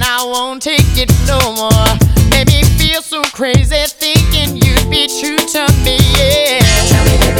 I won't take it no more. Made me feel so crazy thinking you'd be true to me, yeah.